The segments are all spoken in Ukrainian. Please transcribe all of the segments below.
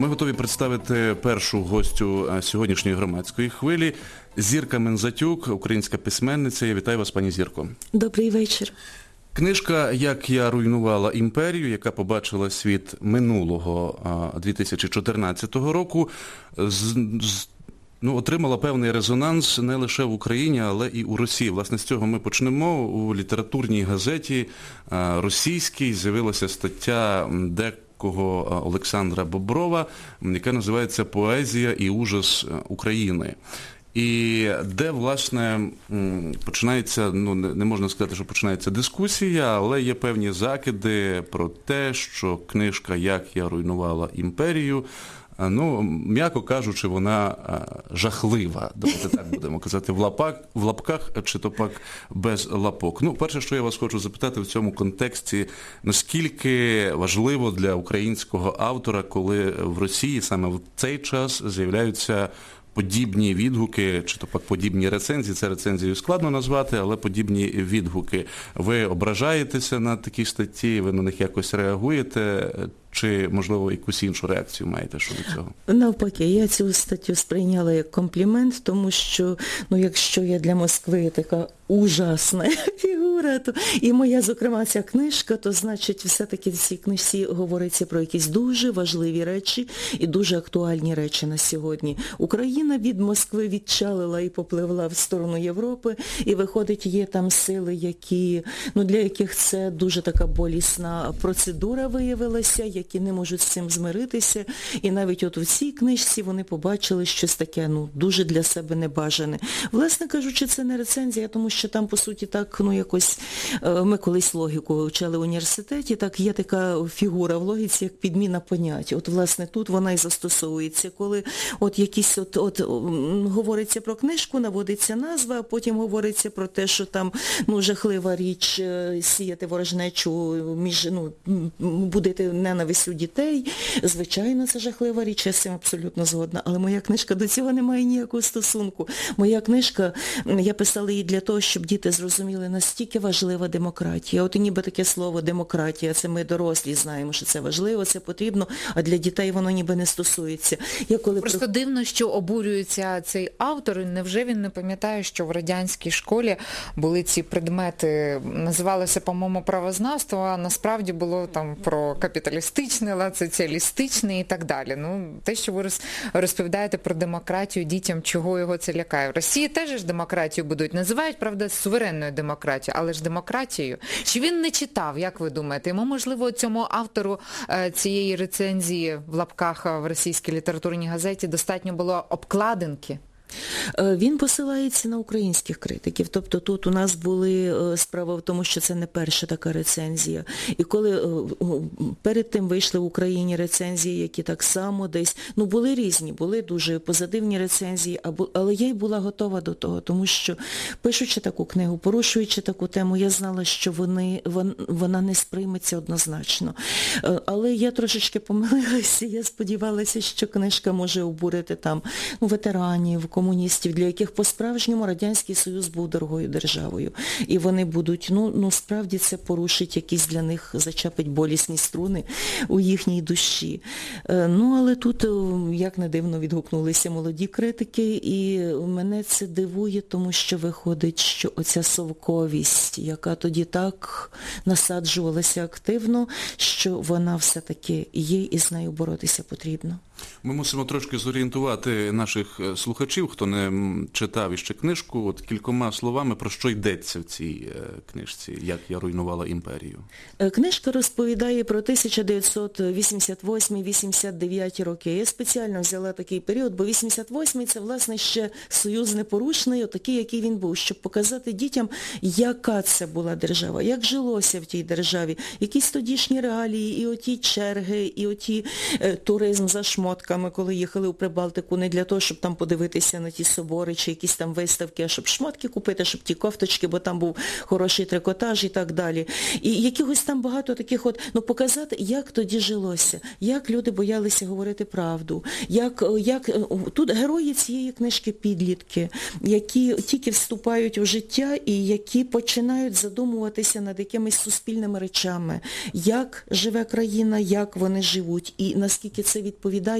Ми готові представити першу гостю сьогоднішньої громадської хвилі. Зірка Мензатюк, українська письменниця. Я вітаю вас, пані Зірко. Добрий вечір. Книжка «Як я руйнувала імперію», яка побачила світ минулого 2014 року, отримала певний резонанс не лише в Україні, але і у Росії. Власне, з цього ми почнемо. У літературній газеті російській з'явилася стаття Олександра Боброва, яка називається «Поезія і ужас України». І де, власне, починається, не можна сказати, що починається дискусія, але є певні закиди про те, що книжка «Як я руйнувала імперію», м'яко кажучи, вона жахлива. Давайте так будемо казати, в лапках, чи то пак без лапок. Перше, що я вас хочу запитати в цьому контексті, наскільки важливо для українського автора, коли в Росії саме в цей час з'являються подібні відгуки, чи то пак подібні рецензії, це рецензію складно назвати, але подібні відгуки. Ви ображаєтеся на такі статті, ви на них якось реагуєте, чи, можливо, якусь іншу реакцію маєте щодо цього? Навпаки, я цю статтю сприйняла як комплімент, тому що, якщо я для Москви така ужасна фігура, то і моя, зокрема, ця книжка, то, значить, все-таки в цій книжці говориться про якісь дуже важливі речі і дуже актуальні речі на сьогодні. Україна від Москви відчалила і попливла в сторону Європи, і, виходить, є там сили, які, для яких це дуже така болісна процедура виявилася, які не можуть з цим змиритися. І навіть от у цій книжці вони побачили щось таке, дуже для себе небажане. Власне кажучи, це не рецензія, тому що там, по суті, так, якось, ми колись логіку вивчали в університеті, так є така фігура в логіці, як підміна понять. От, власне, тут вона і застосовується, коли якісь говориться про книжку, наводиться назва, а потім говориться про те, що там, жахлива річ сіяти ворожнечу, будити ненависть у дітей. Звичайно, це жахлива річ, я з цим абсолютно згодна. Але моя книжка до цього не має ніякого стосунку. Моя книжка, я писала її для того, щоб діти зрозуміли, настільки важлива демократія. От і ніби таке слово демократія, це ми дорослі знаємо, що це важливо, це потрібно, а для дітей воно ніби не стосується. Просто дивно, що обурюється цей автор, і невже він не пам'ятає, що в радянській школі були ці предмети, називалося, по-моєму, правознавство, а насправді було там про капіталістичне, соціалістичне і так далі. Те, що ви розповідаєте про демократію дітям, чого його це лякає. В Росії теж ж демократію будуть. Називають, правда, суверенною демократією, але ж демократією. Чи він не читав, як ви думаєте? Йому, можливо, цьому автору цієї рецензії в лапках в російській літературній газеті достатньо було обкладинки? Він посилається на українських критиків. Тобто тут у нас були справа в тому, що це не перша така рецензія. І коли перед тим вийшли в Україні рецензії, які так само десь, були різні, були дуже позитивні рецензії, але я й була готова до того, тому що, пишучи таку книгу, порушуючи таку тему, я знала, що вона не сприйметься однозначно. Але я трошечки помилилася, я сподівалася, що книжка може обурити там ветеранів, комуністів, для яких по-справжньому Радянський Союз був дорогою державою. І вони будуть, справді це порушить якісь для них, зачепить болісні струни у їхній душі. Але тут, як не дивно, відгукнулися молоді критики, і мене це дивує, тому що виходить, що оця совковість, яка тоді так насаджувалася активно, що вона все-таки є, і з нею боротися потрібно. Ми мусимо трошки зорієнтувати наших слухачів, хто не читав іще книжку, кількома словами, про що йдеться в цій книжці «Як я руйнувала імперію». Книжка розповідає про 1988-89 роки. Я спеціально взяла такий період, бо 88-й це, власне, ще Союз непорушний, такий, який він був, щоб показати дітям, яка це була держава, як жилося в тій державі, якісь тодішні реалії, і оті черги, і оті туризм за шмотками, коли їхали у Прибалтику, не для того, щоб там подивитися на ті собори чи якісь там виставки, а щоб шмотки купити, щоб ті кофточки, бо там був хороший трикотаж і так далі. І якихось там багато таких показати, як тоді жилося, як люди боялися говорити правду, як тут герої цієї книжки підлітки, які тільки вступають у життя і які починають задумуватися над якимись суспільними речами, як живе країна, як вони живуть і наскільки це відповідає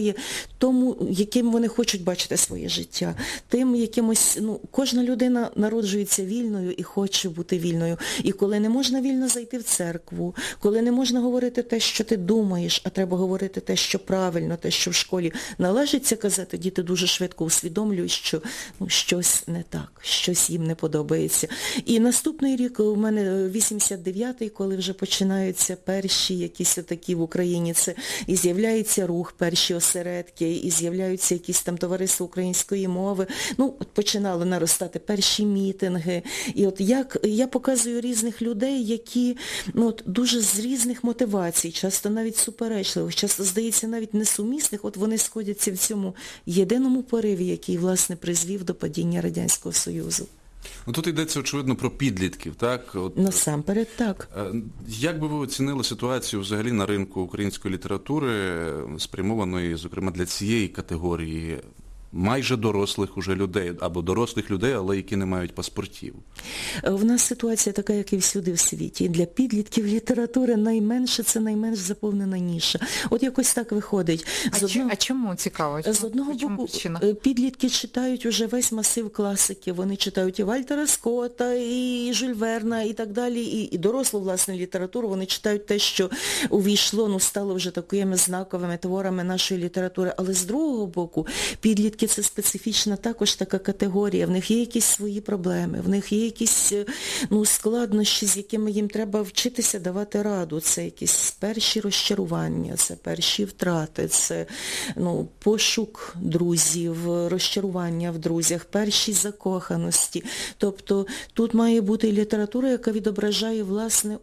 відповідає тому, яким вони хочуть бачити своє життя. Тим якимось, кожна людина народжується вільною і хоче бути вільною. І коли не можна вільно зайти в церкву, коли не можна говорити те, що ти думаєш, а треба говорити те, що правильно, те, що в школі належиться казати, діти дуже швидко усвідомлюють, що щось не так, щось їм не подобається. І наступний рік у мене 89-й, коли вже починаються перші якісь отакі в Україні, це і з'являється рух, перші осередки, і з'являються якісь там товариства української мови. Починали наростати перші мітинги. І от як я показую різних людей, які дуже з різних мотивацій, часто навіть суперечливих, часто, здається, навіть несумісних, от вони сходяться в цьому єдиному пориві, який, власне, призвів до падіння Радянського Союзу. Тут йдеться, очевидно, про підлітків, так? Насамперед, так. Як би ви оцінили ситуацію взагалі на ринку української літератури, спрямованої, зокрема, для цієї категорії майже дорослих уже людей, або дорослих людей, але які не мають паспортів? В нас ситуація така, як і всюди в світі. Для підлітків літератури це найменш заповнена ніша. От якось так виходить. А чому цікаво? З одного боку, підлітки читають уже весь масив класиків. Вони читають і Вальтера Скотта, і Жюль Верна, і так далі. І дорослу, власне, літературу. Вони читають те, що увійшло, стало вже такими знаковими творами нашої літератури. Але з другого боку, підлітки це специфічна також така категорія. В них є якісь свої проблеми, в них є якісь складнощі, з якими їм треба вчитися давати раду. Це якісь перші розчарування, це перші втрати, це пошук друзів, розчарування в друзях, перші закоханості. Тобто тут має бути література, яка відображає, власне,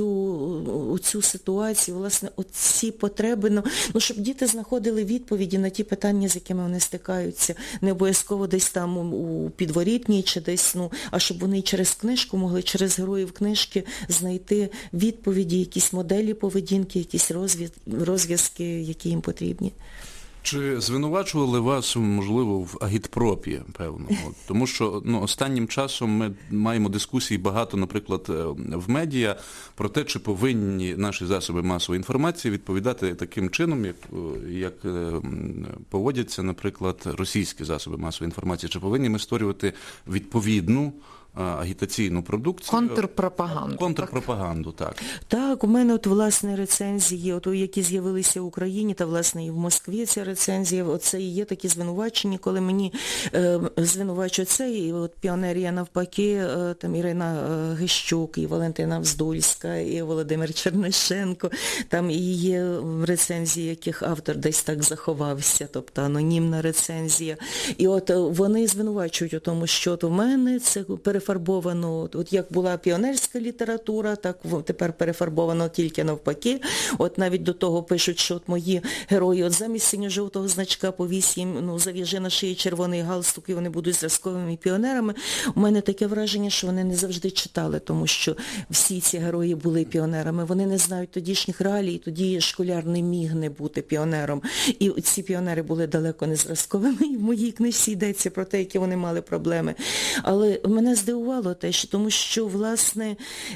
оцю ситуацію, власне, оці потреби, щоб діти знаходили відповіді на ті питання, з якими вони стикаються. Не обов'язково десь там у підворітній чи десь, а щоб вони через книжку могли, через героїв книжки знайти відповіді, якісь моделі поведінки, якісь розв'язки, які їм потрібні. Чи звинувачували вас, можливо, в агітпропі, певно? Тому що останнім часом ми маємо дискусії багато, наприклад, в медіа про те, чи повинні наші засоби масової інформації відповідати таким чином, як поводяться, наприклад, російські засоби масової інформації. Чи повинні ми створювати відповідну агітаційну продукцію. Контрпропаганду, так. Так, у мене власне рецензії, які з'явилися в Україні, та власне і в Москві ця рецензія, оце і є такі звинувачення, коли мені звинувачують це, і піонерія навпаки, там Ірина Гищук, і Валентина Вздульська, і Володимир Чернишенко, там і є рецензії, яких автор десь так заховався, тобто анонімна рецензія. І вони звинувачують у тому, що в мене це перефарбовано, як була піонерська література, так тепер перефарбовано тільки навпаки. Навіть до того пишуть, що мої герої замість синьо-жовтого значка повісь їм, зав'яжи на шиї червоний галстук, і вони будуть зразковими піонерами. У мене таке враження, що вони не завжди читали, тому що всі ці герої були піонерами. Вони не знають тодішніх реалій, тоді школяр не міг не бути піонером. І ці піонери були далеко не зразковими, і в моїй книжці йдеться про те, які вони мали проблеми. Але мене здивувало те, тому що, власне,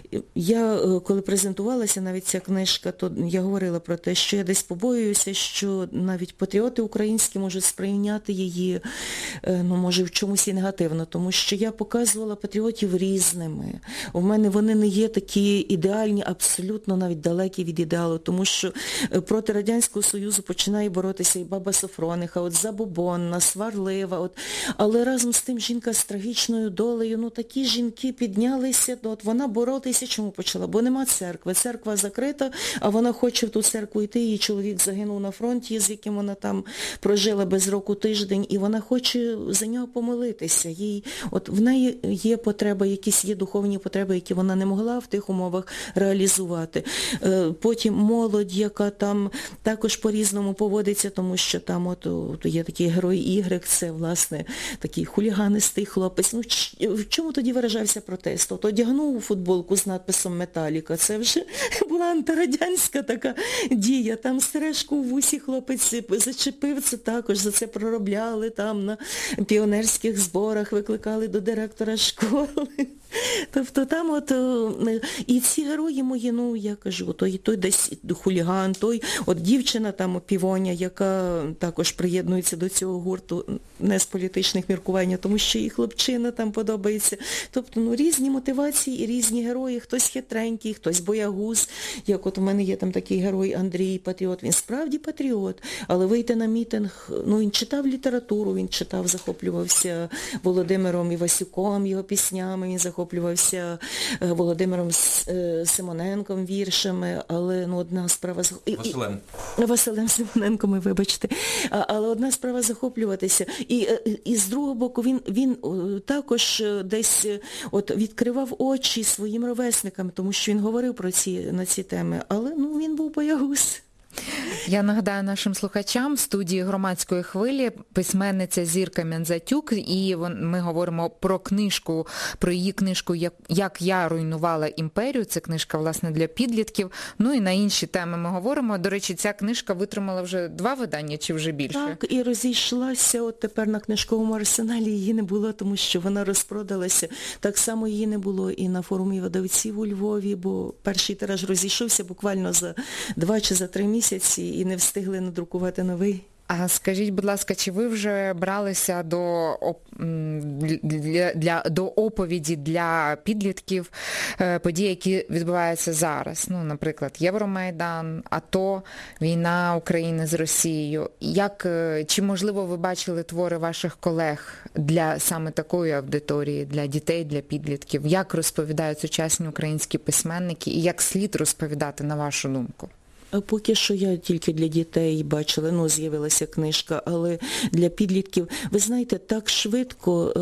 я, коли презентувалася навіть ця книжка, то я говорила про те, що я десь побоююся, що навіть патріоти українські можуть сприйняти її, може, в чомусь і негативно, тому що я показувала патріотів різними. У мене вони не є такі ідеальні, абсолютно навіть далекі від ідеалу, тому що проти Радянського Союзу починає боротися і баба Софрониха, Забобонна, сварлива, але разом з тим жінка з трагічною долею, такі жінки піднялися, вона боротися чому почала? Бо нема церкви, церква закрита, а вона хоче в ту церкву йти, її чоловік загинув на фронті, з яким вона там прожила без року тиждень, і вона хоче за нього помолитися. В неї є потреба, якісь є духовні потреби, які вона не могла в тих умовах реалізувати. Потім молодь, яка там також по-різному поводиться, тому що там є такий герой Ігрек, це, власне, такий хуліганистий хлопець. В чому тоді виражався протест? Одягнув футболку з надписом «Металіка». Це вже була антирадянська така дія. Там сережку в вусі хлопець зачепив, це також за це проробляли там на піонерських зборах, викликали до директора школи. Тобто там от, і ці герої мої, ну, я кажу, той десь хуліган, той, от дівчина там Півоня, яка також приєднується до цього гурту не з політичних міркувань, тому що і хлопчина там подобається. Тобто, ну, різні мотивації і різні герої, хтось хитренький, хтось боягуз, як от у мене є там такий герой Андрій, патріот, він справді патріот, але вийти на мітинг, ну, він читав літературу, він читав, захоплювався Володимиром Івасюком, його піснями, він захоплювався Володимиром Симоненком віршами, але, ну, одна справа... Василем Симоненком, вибачте. Але одна справа захоплюватися. І з другого боку, він також десь от відкривав очі своїм ровесникам, тому що він говорив на ці теми, але, ну, він був боягуз. Я нагадаю нашим слухачам, в студії «Громадської хвилі» письменниця Зірка Мянзатюк, і ми говоримо про її книжку «Як я руйнувала імперію». Це книжка, власне, для підлітків. Ну і на інші теми ми говоримо. До речі, ця книжка витримала вже 2 видання, чи вже більше? Так, і розійшлася, от тепер на книжковому арсеналі її не було, тому що вона розпродалася. Так само її не було і на форумі видавців у Львові, бо перший тираж розійшовся буквально за 2 чи за 3 місяці і не встигли надрукувати новий. А скажіть, будь ласка, чи ви вже бралися до оповіді для підлітків подій, які відбуваються зараз? Ну, наприклад, Євромайдан, АТО, війна України з Росією. Чи, можливо, ви бачили твори ваших колег для саме такої аудиторії, для дітей, для підлітків? Як розповідають сучасні українські письменники і як слід розповідати, на вашу думку? Поки що я тільки для дітей бачила, ну, з'явилася книжка, але для підлітків, ви знаєте, так швидко,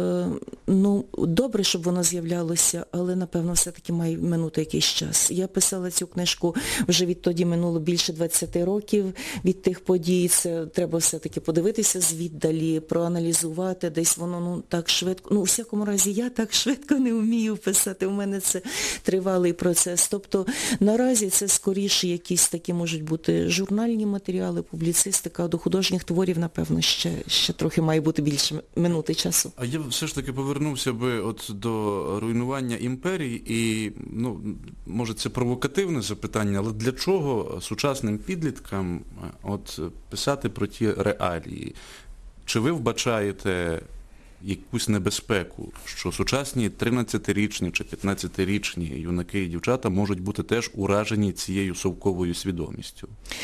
ну, добре, щоб воно з'являлося, але, напевно, все-таки має минути якийсь час. Я писала цю книжку, вже відтоді минуло більше 20 років від тих подій, це треба все-таки подивитися звіддалі, проаналізувати, десь воно, ну, так швидко, ну, у всякому разі, я так швидко не вмію писати, у мене це тривалий процес. Тобто, наразі це скоріше якісь такі можуть бути журнальні матеріали, публіцистика, а до художніх творів, напевно, ще трохи має бути більше минути часу. А я все ж таки повернувся би от до руйнування імперії і, ну, може це провокативне запитання, але для чого сучасним підліткам от писати про ті реалії? Чи ви вбачаєте якусь небезпеку, що сучасні 13-річні чи 15-річні юнаки і дівчата можуть бути теж уражені цією совковою свідомістю?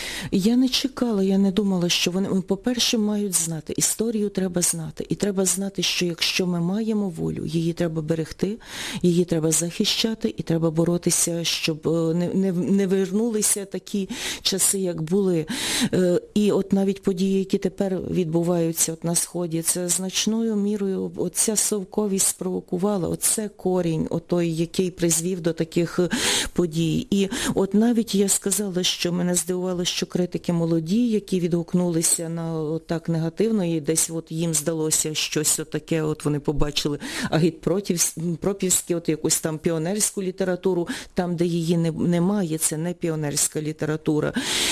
Я не чекала, я не думала, що вони, по-перше, мають знати. Історію треба знати. І треба знати, що якщо ми маємо волю, її треба берегти, її треба захищати, і треба боротися, щоб не вернулися такі часи, як були. І от навіть події, які тепер відбуваються от на Сході, це значною мірою оця совковість спровокувала, оце корінь, отой, який призвів до таких подій. І от навіть я сказала, що мене здивувало, що критики молоді, які відгукнулися на так негативно, і десь от їм здалося щось отаке, от вони побачили агітпропівську, от якусь там піонерську літературу, там, де її немає, це не піонерська література.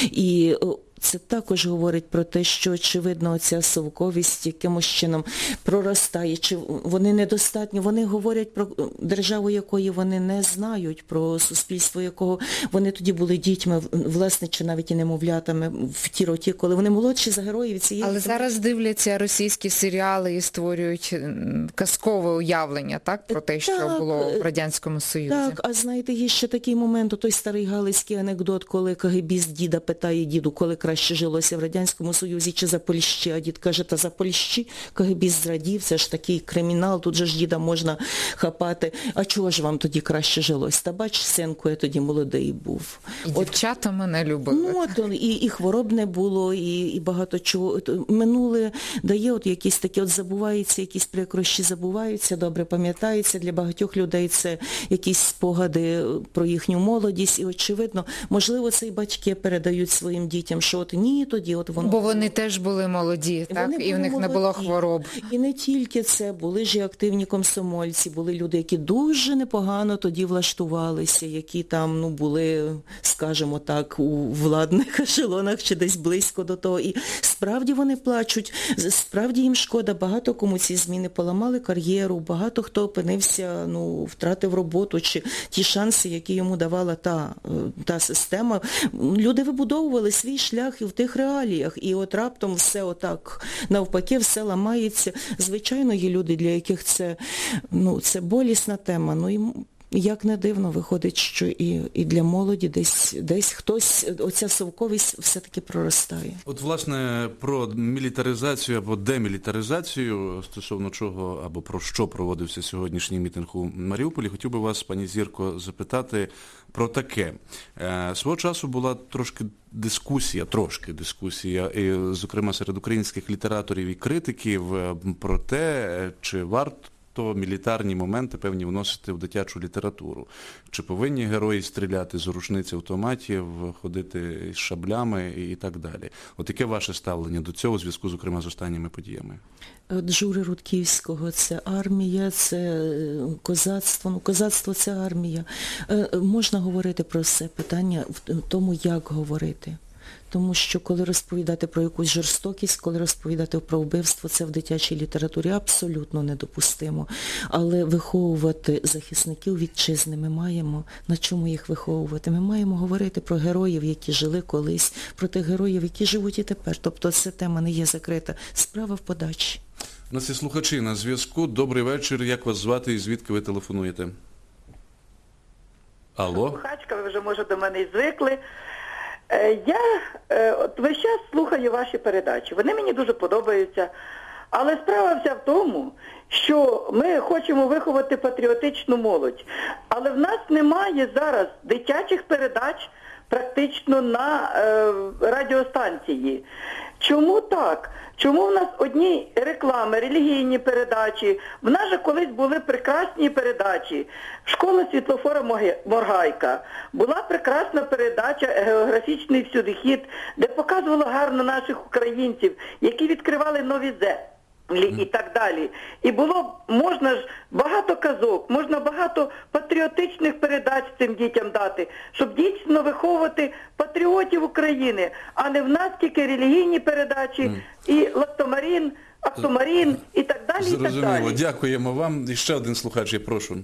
І це також говорить про те, що, очевидно, оця совковість якимось чином проростає, чи вони недостатньо, вони говорять про державу, якої вони не знають, про суспільство, якого вони тоді були дітьми, власне, чи навіть і немовлятами в ті роки, коли вони молодші за героїв цієї... Але зараз дивляться російські серіали і створюють казкове уявлення, так, про те, що було в Радянському Союзі. Так, а знаєте, є ще такий момент, той старий галицький анекдот, коли КГБіст діда питає діду, коли краще жилося в Радянському Союзі чи за Польщі, а дід каже, та за Польщі КГБіст зрадів, це ж такий кримінал, тут же ж діда можна хапати. А чого ж вам тоді краще жилось? Та бач, синку, я тоді молодий був. І дівчата мене любили. Ну, і хвороб не було, і багато чого. Минуле дає от якісь такі, от забуваються, якісь прикрощі забуваються, добре пам'ятаються. Для багатьох людей це якісь спогади про їхню молодість. І, очевидно, можливо, це і батьки передають своїм дітям, що от ні, тоді от воно... Бо вони теж були молоді, так? Вони І в були них не було молоді. хвороб. І не тільки це, були ж і активні комсомольці, були люди, які дуже непогано тоді влаштувалися, які там, ну, були, скажімо так, у владних ешелонах чи десь близько до того. І справді вони плачуть, справді їм шкода, багато кому ці зміни поламали кар'єру, багато хто опинився, ну, втратив роботу, чи ті шанси, які йому давала та система. Люди вибудовували свій шлях і в тих реаліях, і от раптом все отак, навпаки, все ламається. Звичайно, є люди, для яких це, ну, це болісна тема, ну, і як не дивно, виходить, що і для молоді десь хтось, оця совковість все-таки проростає. От, власне, про мілітаризацію або демілітаризацію, стосовно чого або про що проводився сьогоднішній мітинг у Маріуполі, хотів би вас, пані Зірко, запитати про таке. Свого часу була трошки дискусія, і, зокрема, серед українських літераторів і критиків про те, чи варто мілітарні моменти певні вносити в дитячу літературу. Чи повинні герої стріляти з рушниць автоматів, ходити з шаблями і так далі. От яке ваше ставлення до цього у зв'язку, зокрема, з останніми подіями? От Жури Рудківського – це армія, це козацтво. Ну, козацтво – це армія. Можна говорити про все, питання в тому, як говорити. Тому що коли розповідати про якусь жорстокість, коли розповідати про вбивство, це в дитячій літературі абсолютно недопустимо. Але виховувати захисників вітчизни ми маємо. На чому їх виховувати? Ми маємо говорити про героїв, які жили колись, про тих героїв, які живуть і тепер. Тобто ця тема не є закрита. Справа в подачі. У нас є слухачі на зв'язку. Добрий вечір. Як вас звати і звідки ви телефонуєте? Алло? Слухачка, ви вже, може, до мене і звикли. Я от весь час слухаю ваші передачі. Вони мені дуже подобаються. Але справа вся в тому, що ми хочемо виховати патріотичну молодь. Але в нас немає зараз дитячих передач практично на радіостанції. Чому так? Чому в нас одні реклами, релігійні передачі? В нас же колись були прекрасні передачі. Школа світлофора Моргайка. Була прекрасна передача «Географічний всюдихід», де показувало гарно наших українців, які відкривали нові землі і так далі. І було, можна ж багато казок, можна багато патріотичних передач цим дітям дати, щоб дійсно виховувати патріотів України, а не в нас тільки релігійні передачі і лактомарін, актомарін і так далі. Зрозуміло. Дякуємо вам. І ще один слухач, я прошу.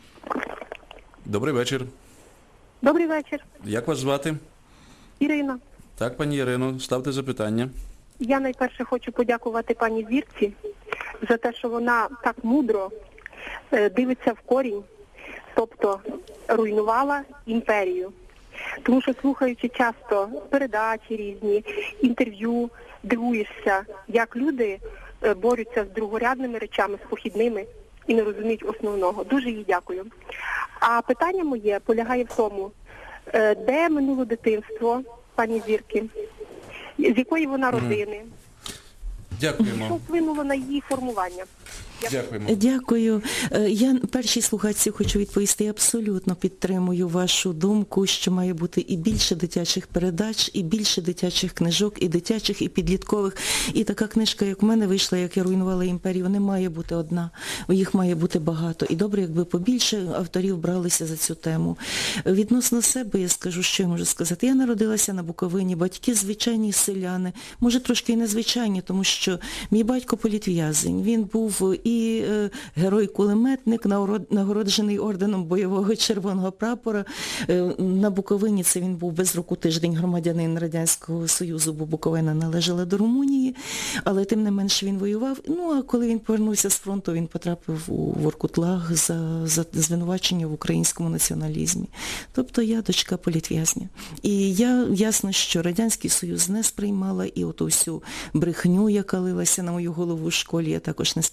Добрий вечір. Добрий вечір. Як вас звати? Ірина. Так, пані Ірино, ставте запитання. Я найперше хочу подякувати пані Зірці за те, що вона так мудро дивиться в корінь, тобто руйнувала імперію. Тому що, слухаючи часто передачі різні, інтерв'ю, дивуєшся, як люди борються з другорядними речами, з похідними і не розуміють основного. Дуже їй дякую. А питання моє полягає в тому, де минуло дитинство пані Зірки, з якої вона родини, Дякуємо. що вплинуло на її формування. Дякуємо. Дякую. Я першій слухачці хочу відповісти. Я абсолютно підтримую вашу думку, що має бути і більше дитячих передач, і більше дитячих книжок, і дитячих, і підліткових. І така книжка, як в мене вийшла, як я руйнувала імперію, не має бути одна. Їх має бути багато. І добре, якби побільше авторів бралися за цю тему. Відносно себе я скажу, що я можу сказати. Я народилася на Буковині, батьки звичайні селяни. Може, трошки і незвичайні, тому що мій батько політв'язень. Він був і герой-кулеметник, нагороджений орденом бойового червоного прапора. На Буковині це він був без року тиждень громадянин Радянського Союзу, бо Буковина належала до Румунії, але тим не менш він воював. Ну, а коли він повернувся з фронту, він потрапив у Воркутлаг за звинувачення в українському націоналізмі. Тобто я дочка політв'язня. І ясно, що Радянський Союз не сприймала, і оту всю брехню, яка лилася на мою голову в школі, я також не сприймала.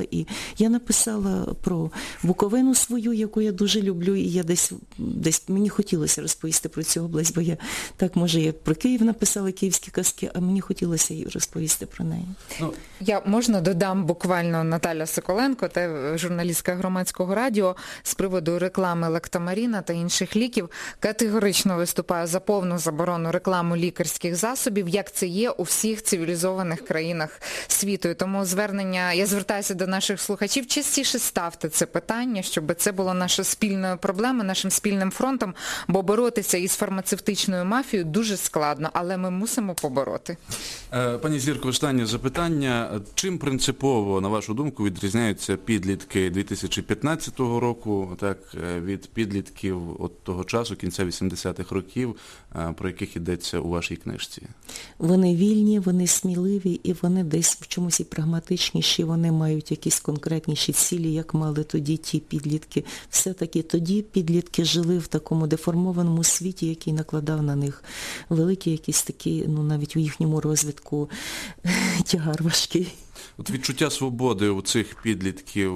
І я написала про Буковину свою, яку я дуже люблю, і я десь мені хотілося розповісти про цю область, бо я так, може, я про Київ написала київські казки, а мені хотілося і розповісти про неї. Я, можна, додам буквально Наталя Соколенко, журналістка Громадського радіо, з приводу реклами Лактамаріна та інших ліків, категорично виступає за повну заборону реклами лікарських засобів, як це є у всіх цивілізованих країнах світу. І тому я звертаюся до наших слухачів, частіше ставте це питання, щоб це було нашою спільною проблемою, нашим спільним фронтом, бо боротися із фармацевтичною мафією дуже складно, але ми мусимо побороти. Пані Зірко, останнє запитання. Чим принципово, на вашу думку, відрізняються підлітки 2015 року від підлітків от того часу, кінця 80-х років, про яких йдеться у вашій книжці? Вони вільні, вони сміливі, і вони десь в чомусь і прагматичніші, вони мають якісь конкретніші цілі, як мали тоді ті підлітки. Все-таки тоді підлітки жили в такому деформованому світі, який накладав на них великі якісь такі, навіть у їхньому розвитку тягар важкий. От відчуття свободи у цих підлітків,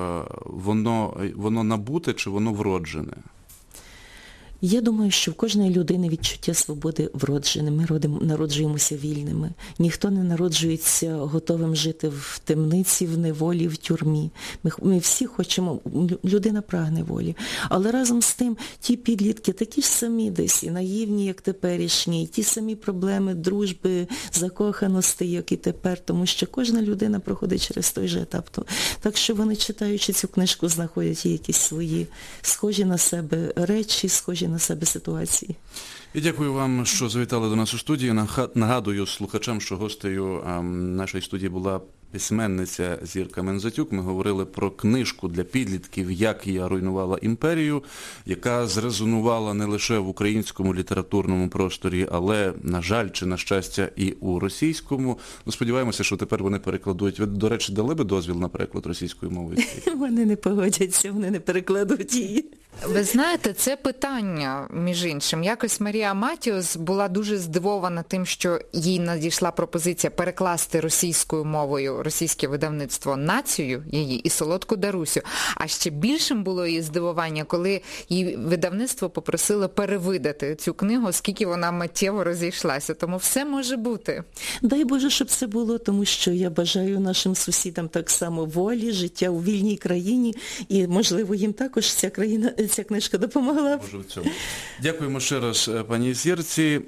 воно набуте чи воно вроджене? Я думаю, що в кожної людини відчуття свободи вроджене. Ми народжуємося вільними. Ніхто не народжується готовим жити в темниці, в неволі, в тюрмі. Ми всі хочемо, людина прагне волі. Але разом з тим, ті підлітки такі ж самі десь, і наївні, як теперішні, і ті самі проблеми дружби, закоханості, як і тепер, тому що кожна людина проходить через той же етап. Так що вони, читаючи цю книжку, знаходять якісь свої схожі на себе речі, схожі на себе ситуації. І дякую вам, що завітали до нас у студії. Нагадую слухачам, що гостею нашої студії була письменниця Зірка Мензатюк. Ми говорили про книжку для підлітків «Як я руйнувала імперію», яка зрезонувала не лише в українському літературному просторі, але, на жаль, чи на щастя, і у російському. Сподіваємося, що тепер вони перекладуть. Ви, до речі, дали би дозвіл на переклад російською мовою? Вони не погодяться, вони не перекладуть її. Ви знаєте, це питання, між іншим. Якось Марія Матіос була дуже здивована тим, що їй надійшла пропозиція перекласти російською мовою російське видавництво «Націю» її і «Солодку Дарусю». А ще більшим було її здивування, коли її видавництво попросило перевидати цю книгу, оскільки вона миттєво розійшлася. Тому все може бути. Дай Боже, щоб це було, тому що я бажаю нашим сусідам так само волі, життя у вільній країні, і, можливо, їм також ця книжка допомогла. Дякуємо ще раз пані Зірці.